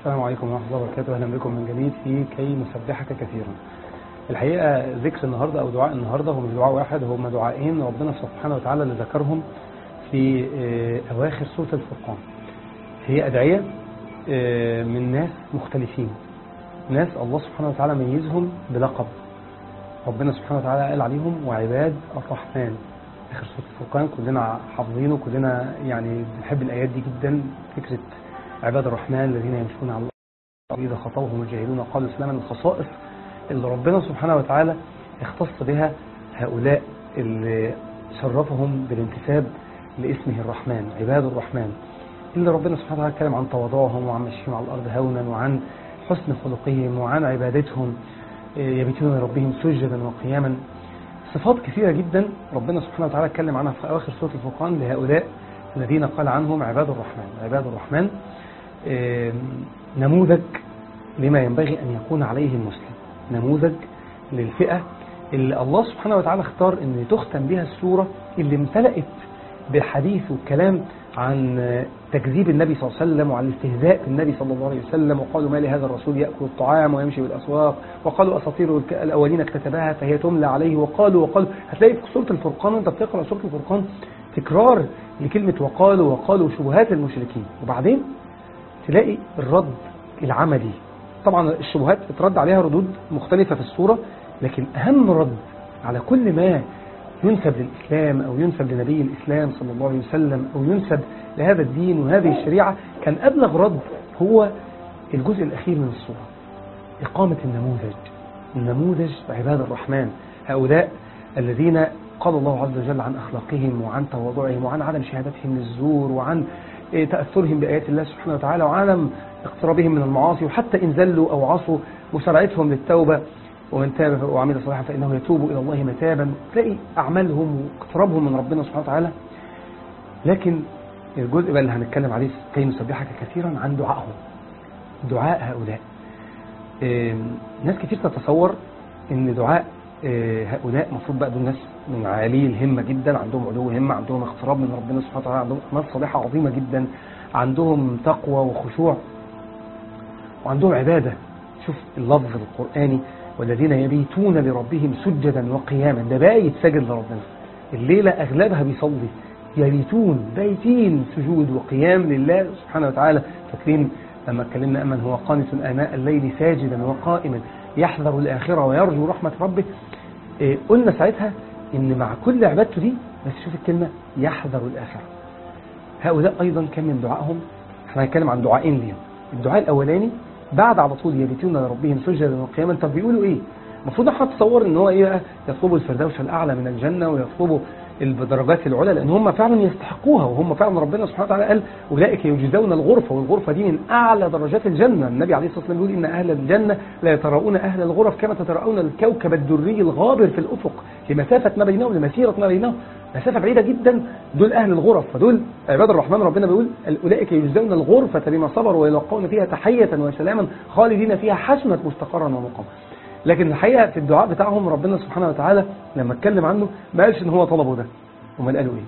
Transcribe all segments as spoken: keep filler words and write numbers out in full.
السلام عليكم ورحمة الله وبركاته. أهلا بكم من جديد في كي نسبحك كثيرا. الحقيقة ذكر النهاردة أو دعاء النهاردة هو مش دعاء واحد، هما دعائين ربنا سبحانه وتعالى اللي ذكرهم في أواخر سورة الفرقان. هي أدعية من ناس مختلفين، ناس الله سبحانه وتعالى ميزهم بلقب ربنا سبحانه وتعالى قال عليهم وعباد الرحمن. آخر سورة الفرقان كلنا حافظينه، كلنا يعني بنحب الآيات دي جدا. فكرة عباد الرحمن الذين يمشون على الأرض إذا خطوهم الجاهلون قالوا سلاما، الخصائص اللي ربنا سبحانه وتعالى اختص بها هؤلاء اللي شرفهم بالانتساب لاسمه الرحمن، عباد الرحمن اللي ربنا سبحانه وتعالى اتكلم عن تواضعهم وعن مشيهم على الأرض هونا وعن حسن خلقهم وعن عبادتهم يبيتون لربهم سجدا وقياما. صفات كثيرة جدا ربنا سبحانه وتعالى اتكلم عنها في أواخر سورة الفرقان لهؤلاء الذين قال عنهم عباد الرحمن. عباد الرحمن نموذج لما ينبغي أن يكون عليه المسلم، نموذج للفئة اللي الله سبحانه وتعالى اختار أن تختم بها السورة اللي امتلأت بالحديث والكلام عن تكذيب النبي صلى الله عليه وسلم وعن الاستهزاء بالنبي صلى الله عليه وسلم، وقالوا ما لهذا الرسول يأكل الطعام ويمشي بالأسواق، وقالوا أساطير الأولين اكتتبها فهي تملى عليه، وقالوا وقالوا. هتلاقي في سورة الفرقان وانت بتقرأ سورة الفرقان تكرار لكلمة وقالوا وقالوا شبهات المشركين، وبعدين تلاقي الرد العملي. طبعا الشبهات اترد عليها ردود مختلفة في السورة، لكن أهم رد على كل ما ينسب للإسلام أو ينسب لنبي الإسلام صلى الله عليه وسلم أو ينسب لهذا الدين وهذه الشريعة كان أبلغ رد هو الجزء الأخير من السورة، إقامة النموذج، النموذج عباد الرحمن، هؤلاء الذين قال الله عز وجل عن أخلاقهم وعن تواضعهم وعن عدم شهادتهم للزور وعن تأثرهم بآيات الله سبحانه وتعالى وعدم اقترابهم من المعاصي، وحتى إن زلوا أو عصوا مسارعتهم للتوبة، ومن تاب وعمل صالحا فإنه يتوب إلى الله متابا. تلاقي أعمالهم واقترابهم من ربنا سبحانه وتعالى. لكن الجزء بقى اللي هنتكلم عليه كي نسبحك كثيرا عن دعائهم، دعاء هؤلاء. ناس كتير تتصور ان دعاء هؤلاء مفروض بقى دول ناس من عالي الهمة جدا، عندهم علو همة، عندهم اقتراب من ربنا سبحانه وتعالى، عندهم أعمال صالحة عظيمة جدا، عندهم تقوى وخشوع وعندهم عبادة. شوف اللفظ القرآني والذين يبيتون لربهم سجدا وقياما، ده بايت سجد لربنا الليلة أغلبها بيصلي، يبيتون بايتين سجود وقيام لله سبحانه وتعالى. فاكرين لما اتكلمنا أمن هو قانت آناء الليل ساجدا وقائما يحذر الآخرة ويرجو رحمة ربه، إيه قلنا ساعتها إن مع كل عبادته دي بس شوف الكلمة يحذر الآخرة. هؤلاء أيضا كان من دعائهم، احنا هنتكلم عن دعائين ليهم. الدعاء الأولاني بعد على طول يبيتون لربهم سجدا وقياما. طب بيقولوا إيه؟ المفروض احنا نتصور إن هو إيه، يطلبوا الفردوس الأعلى من الجنة ويطلبوا الدرجات العلى، لأن هم فعلا يستحقوها، وهم فعلا ربنا سبحانه وتعالى قال أولئك يجزون الغرفة، والغرفة دي من أعلى درجات الجنة. النبي عليه الصلاة والسلام يقول إن أهل الجنة لا يتراءون أهل الغرف كما تتراءون الكوكب الدري الغابر في الأفق لمسافة ما بينهم، لمسيرة ما بينهم، مسافة بعيدة جدا. دول أهل الغرف، فدول عباد الرحمن. ربنا بيقول أولئك يجزون الغرفة بما صبروا ويلقون فيها تحية وسلاما خالدين فيها حسنت مستقرا ومقاما. لكن الحقيقة في الدعاء بتاعهم ربنا سبحانه وتعالى لما اتكلم عنه ما قالش ان هو طلبه ده، وما قالوا ايه؟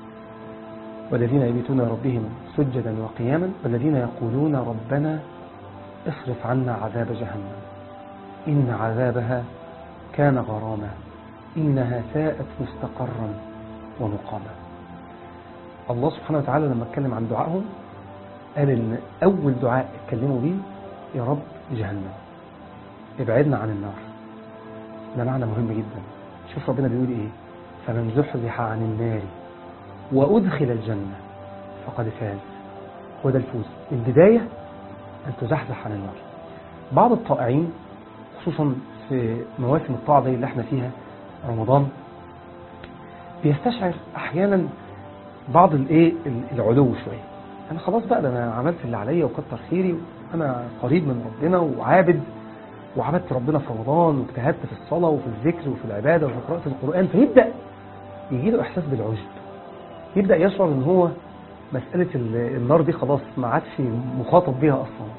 والذين يبيتون ربهم سجدا وقياما والذين يقولون ربنا اصرف عنا عذاب جهنم إن عذابها كان غراما إنها ساءت مستقرا ومقاما. الله سبحانه وتعالى لما اتكلم عن دعائهم قال ان اول دعاء اتكلموا بيه يا رب جهنم، ابعدنا عن النار. ده معنى مهم جدا. شوف ربنا بيقول ايه؟ فمن زحزح عن النار وأدخل الجنة فقد فاز. هو ده الفوز، البداية أن تزحزح عن النار. بعض الطائعين خصوصا في مواسم الطاعة زي اللي احنا فيها رمضان بيستشعر أحيانا بعض الايه العلو شوية. أنا خلاص بقى ده أنا عملت اللي عليا وكتر خيري وأنا قريب من ربنا وعابد وعبدت ربنا في رمضان واجتهدت في الصلاة وفي الذكر وفي العبادة وفي قراءة القرآن. فيبدأ يجي له إحساس بالعجب، يبدأ يشعر إن هو مسألة النار دي خلاص ما عادش مخاطب بها أصلا.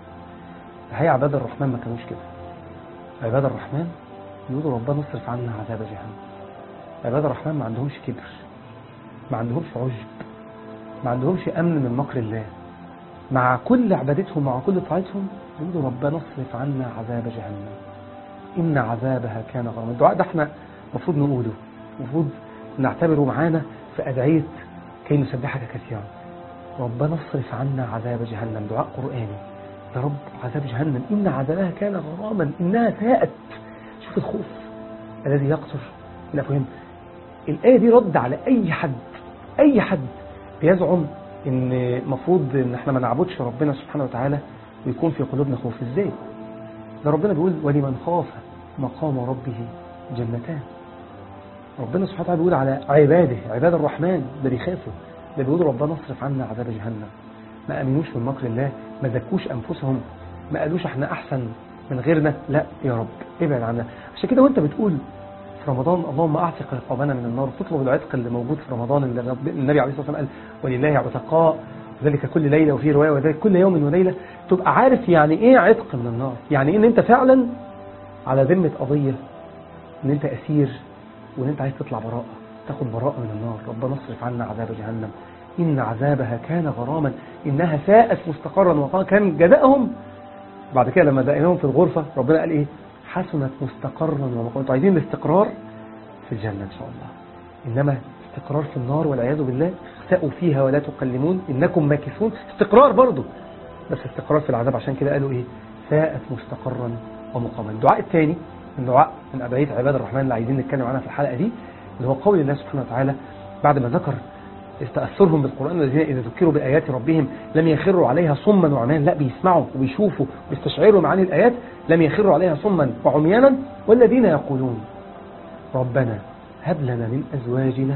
هي عباد الرحمن ما كانوش كده. عباد الرحمن يقولوا ربنا اصرف عنا عذاب جهنم. عباد الرحمن ما عندهمش كبر، ما عندهمش عجب، ما عندهمش أمن من مكر الله، مع كل عبادتهم مع كل طاعتهم يقولوا ربنا اصرف عنا عذاب جهنم إن عذابها كان غراما. الدعاء ده احنا المفروض نقوله، المفروض نعتبره معانا في أدعية كي نسبحك كثيرا. ربنا اصرف عنا عذاب جهنم، دعاء قرآني. يا رب عذاب جهنم إن عذابها كان غراما إنها ساءت. شوف الخوف الذي يقصر الأفهام. الآية دي رد على أي حد أي حد بيزعم إن مفروض إن احنا ما نعبدش ربنا سبحانه وتعالى ويكون في قلوبنا خوف. إزاي؟ ده ربنا بيقول ولمن خاف مقام ربه جنتان. ربنا سبحانه وتعالى بيقول على عباده عباد الرحمن ده بيخافوا، ده بيقولوا ربنا اصرف عنا عذاب جهنم. ما أمنوش من مكر الله، ما زكوش أنفسهم، ما قالوش احنا أحسن من غيرنا، لا يا رب ابعد عنا. عشان كده وانت بتقول في رمضان اللهم أعتق رقابنا من النار، تطلب العتق اللي موجود في رمضان اللي النبي عليه الصلاة والسلام قال ولله عتقاء ذلك كل ليلة، وفي رواية وذلك كل يوم وليلة. تبقى عارف يعني ايه عتق من النار، يعني ايه ان انت فعلا على ذمة قضية ان انت أسير وان انت عايز تطلع براءة، تاخد براءة من النار. ربنا اصرف عنا عذاب جهنم إن عذابها كان غراما إنها ساءت مستقرا وكان جزاءهم. بعد كده لما دقناهم في الغرفة ربنا قال إيه؟ حسنت مستقرا ومقاما. انتوا عايزين الاستقرار في الجنة إن شاء الله، إنما استقرار في النار والعياذ بالله اخسأوا فيها ولا تكلمون إنكم ماكثون. استقرار برضو بس استقرار في العذاب. عشان كده قالوا إيه؟ ساءت مستقرا ومقاما. الدعاء الثاني من دعاء من أدعية عباد الرحمن اللي عايزين نتكلم عنها في الحلقة دي اللي هو قول الله سبحانه وتعالى بعد ما ذكر تأثرهم بالقرآن الذين إذا ذكروا بآيات ربهم لم يخروا عليها صما وعميانا. لا، بيسمعوا وبيشوفوا ويستشعروا معاني الآيات، لم يخروا عليها صما وعميانا. والذين يقولون ربنا هب لنا من أزواجنا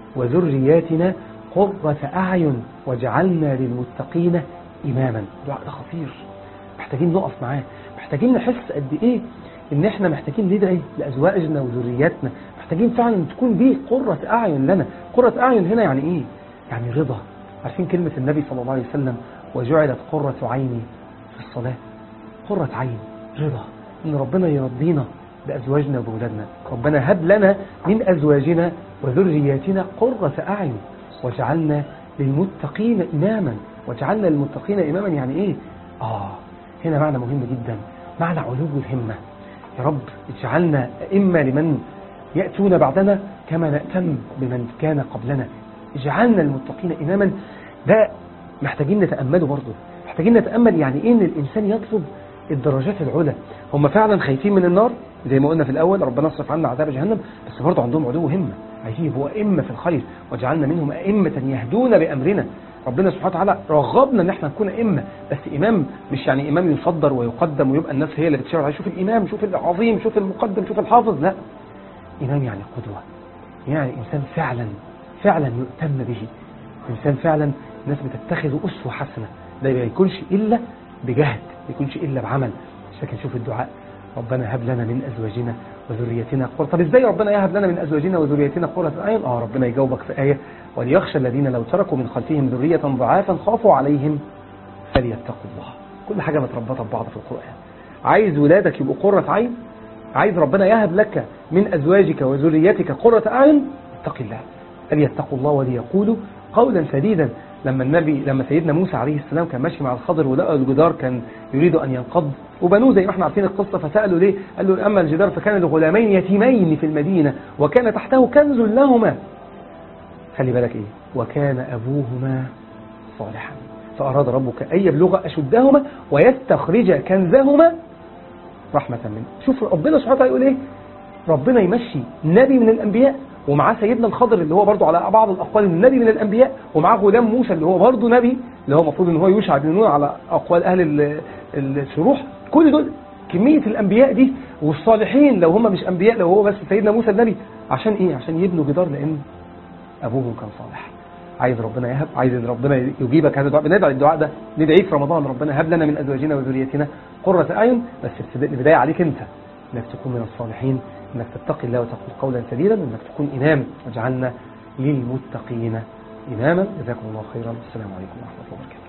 وذرياتنا قرة أعين واجعلنا للمتقين إماما. دعاء ده خطير، محتاجين نقف معاه، محتاجين نحس قد إيه إن إحنا محتاجين ندعي لأزواجنا وذرياتنا، محتاجين فعلا تكون دي قرة أعين لنا. قرة أعين هنا يعني إيه؟ يعني رضا. عارفين كلمة النبي صلى الله عليه وسلم وجعلت قرة عيني في الصلاة؟ قرة عين رضا إن ربنا يرضينا بأزواجنا وبولادنا. ربنا هب لنا من أزواجنا وذرياتنا قرة أعين وجعلنا للمتقين إماما. وجعلنا للمتقين إماما يعني إيه؟ آه هنا معنى مهم جدا، معنى علو الهمة. يا رب اجعلنا أئمة لمن يأتون بعدنا كما نأتم بمن كان قبلنا. اجعلنا المتقين إماما. ده محتاجين نتأمله برضه، محتاجين نتأمل يعني إيه إن الإنسان يطلب الدرجات العلى. هم فعلا خايفين من النار زي ما قلنا في الأول ربنا اصرف عنا عذاب جهنم، بس برضه عندهم علو همة، عايزين يبقوا أئمة في الخير. وجعلنا منهم أئمة يهدون بأمرنا. ربنا سبحانه وتعالى رغبنا ان احنا نكون ائمه، بس امام مش يعني امام يصدر ويقدم ويبقى الناس هي اللي بتشاور عليه. شوف الامام، شوف العظيم، شوف المقدم، شوف الحافظ. لا، امام يعني قدوه، يعني انسان فعلا فعلا يؤتم به، انسان فعلا الناس بتتخذه اسوه حسنه. ده ما يكونش الا بجهد، ما يكونش الا بعمل. لكن شوف الدعاء ربنا هب لنا من ازواجنا وذريتنا قرة. طب ازاي ربنا يهب لنا من ازواجنا وذريتنا قرة اعين؟ اه ربنا يجاوبك في آية وليخشى الذين لو تركوا من خلفهم ذرية ضعافا خافوا عليهم فليتقوا الله. كل حاجة متربطة ببعض في القرآن. عايز ولادك يبقوا قرة عين، عايز ربنا يهب لك من ازواجك وذريتك قرة اعين، اتق الله. فليتقوا الله وليقولوا قولا سديدا. لما النبي لما سيدنا موسى عليه السلام كان ماشي مع الخضر ولقى الجدار كان يريد ان ينقض وبنوه زي ما احنا عارفين القصه، فسالوا ليه؟ قال له اما الجدار فكان لغلامين يتيمين في المدينه وكان تحته كنز لهما. خلي بالك ايه؟ وكان ابوهما صالحا فاراد ربك ان يبلغ اشدهما ويستخرج كنزهما رحمه منه. شوف ربنا سبحانه وتعالى يقول ايه؟ ربنا يمشي نبي من الانبياء ومعاه سيدنا الخضر اللي هو برضو على بعض الأقوال النبي من الأنبياء، ومعاه غلام موسى اللي هو برضو نبي اللي هو مفروض ان هو يوشع بن نون على أقوال أهل الشروح. كل دول كمية الأنبياء دي والصالحين لو هم مش أنبياء، لو هو بس سيدنا موسى النبي. عشان إيه؟ عشان يبنوا جدار لأن أبوهم كان صالح. عايز ربنا يهب، عايز ان ربنا يجيبك هذا الدعاء. بندعي الدعاء ده ندعيه في رمضان، ربنا هب لنا من أزواجنا وذريتنا قرة أعين. بس البداية عليك أنت، انك تكون من الصالحين، انك تتقي الله وتقول قولا سديدا، وانك تكون إمام. واجعلنا للمتقين إماما. جزاكم الله خيرا. السلام عليكم ورحمة الله وبركاته.